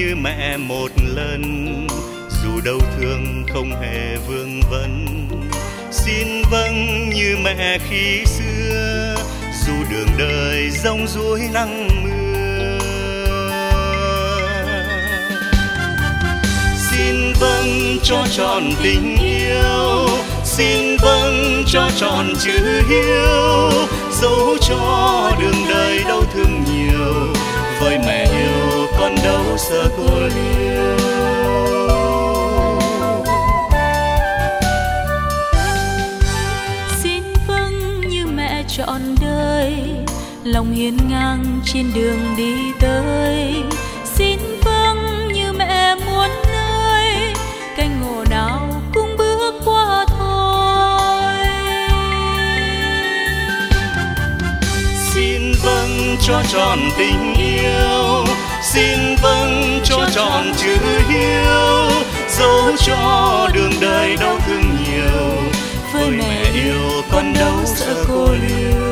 như mẹ một lần, dù đau thương không hề vương vấn. Xin vâng như mẹ khi xưa, dù đường đời giông ruối nắng mưa. Xin vâng cho trọn tình yêu, xin vâng cho trọn chữ hiếu, dẫu cho đường đời đau thương nhiều, với mẹ yêu con đâu sợ cô liêu. Xin vâng như mẹ trọn đời, lòng hiên ngang trên đường đi tới. Xin vâng như mẹ muốn nơi, cánh ngộ nào cũng bước qua thôi. Xin vâng cho trọn tình yêu, xin vâng cho trọn chữ hiếu, dẫu cho đường đời đau thương nhiều, với mẹ yêu con đâu sợ cô liêu.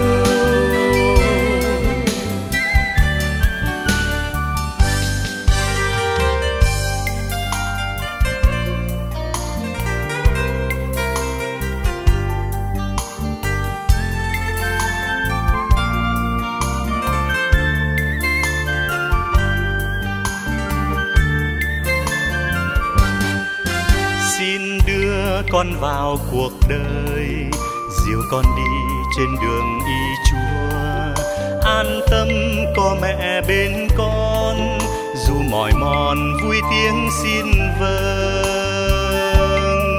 Xin đưa con vào cuộc đời, dìu con đi trên đường y Chúa. An tâm có mẹ bên con, dù mỏi mòn vui tiếng xin vâng.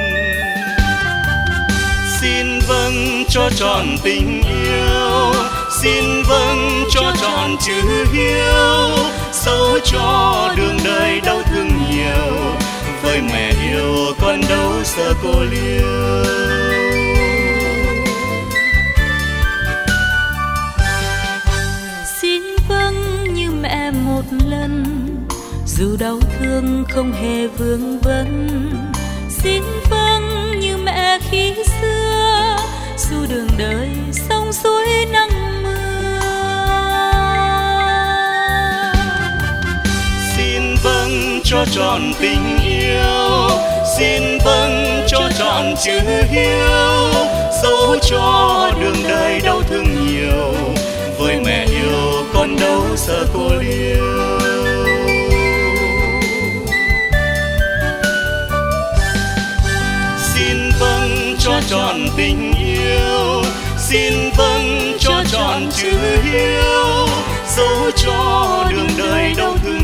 Xin vâng cho trọn tình yêu, xin vâng cho trọn chữ hiếu, dẫu cho đường đời đau thương nhiều, với mẹ yêu con đâu sợ cô liêu. Xin vâng như mẹ một lần, dù đau thương không hề vương vấn. Xin vâng như mẹ khi xưa, dù đường đời sông suối nắng mưa. Xin vâng cho trọn tình yêu, xin vâng cho trọn chữ hiếu, dẫu cho đường đời đau thương nhiều, với mẹ yêu con đâu sợ cô liêu. Xin vâng cho trọn tình yêu, xin vâng cho trọn chữ hiếu, dẫu cho đường đời đau thương